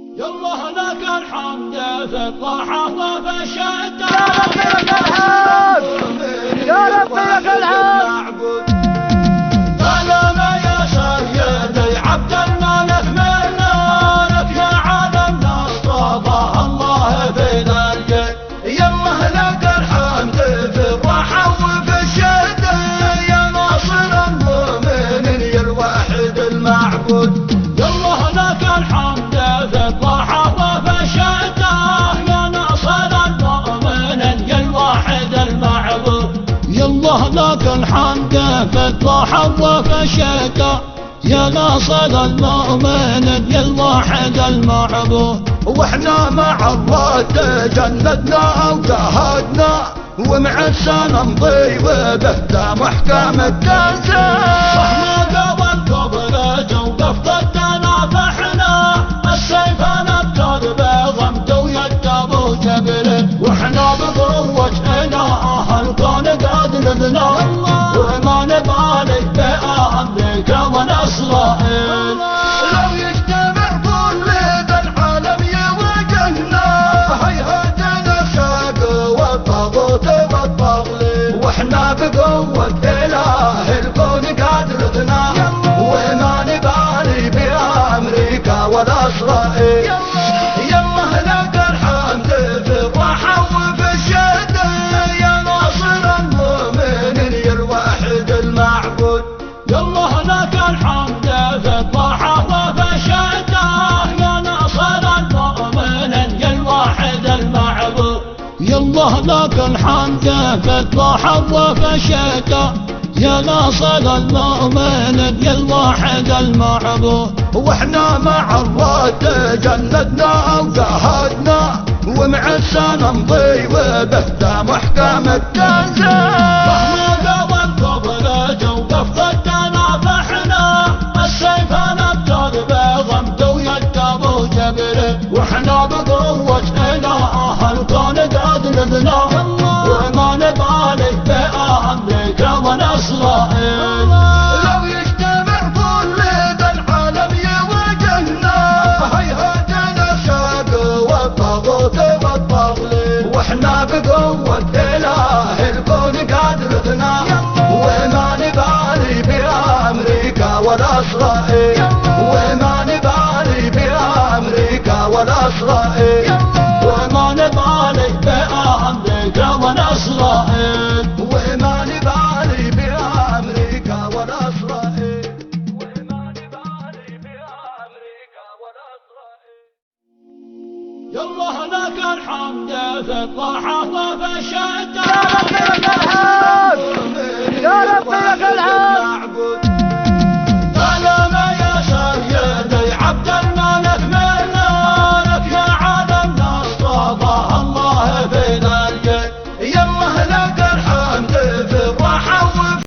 يالله لك الحمد في الضحى وفي الشدة. يا ربي لك الحمد. سلام يا سيدي عبد الملك منا لك يا عالمنا اصطفاه الله في ذا الجد. يالله لك الحمد في الضحى وفي الشدة يا ناصر المؤمنين يا الواحد المعبود. يالله لك الحمد في الضحى وفي الشدة يا ناصر المؤمنين يا الواحد المعبود. يالله لك الحمد في الضحى وفي الشدة يا ناصر المؤمنين يا الواحد المعبود. واحنا مع الله تجندنا وجاهدنا ومع السنة نمضي وبهدى محكم التنزيل. احنا قبل كبرت وقف ضدنا فاحنا السيف نبتر بغمد ويد ابو جبل. واحنا بقوة اله الكون قد نذنا وما نبالي بامريكا وناسرائيل. لو يجتمع كل ذا العالم يواجهنا هيهات نفسك والطاغوت والطاغلين. واحنا بقوة اله الكون قد نذنا وما نبالي بامريكا ولا اسرائيل. يالله لك الحمد في الضحى وفي الشدة يا ناصر المؤمنين يا الواحد المعبود. يالله لك الحمد في الضحى وفي الشدة يا ناصر المؤمنين يا الواحد المعبود. يالله لك الحمد في الضحى وفي الشدة يا ناصر المؤمنين يا الواحد المعبود. واحنا مع الله تجندنا وجاهدنا ومع السنة نمضي وبهدى محكم التنزيل. احنا قبل كبرت وقف ضدنا فاحنا السيف نبتر بغمد ويد ابو جبل. واحنا بقوة اله الكون قد نذنا وما نبالي بامريكا وناسرائيل. لو يجتمع كل ذا العالم يواجهنا هيهات نفسك والطاغوت والطاغلين. واحنا بقوة اله الكون قد نذنا وما نبالي بامريكا ولا اسرائيل. وما نبالي بامريكا ولا اسرائيل. وما نبالي بامريكا ولا اسرائيل. وما نبالي بامريكا ولا اسرائيل. وما نبالي بامريكا ولا اسرائيل. يالله لك الحمد في الضحى وفي الشدة. يا ربي لك الحمد.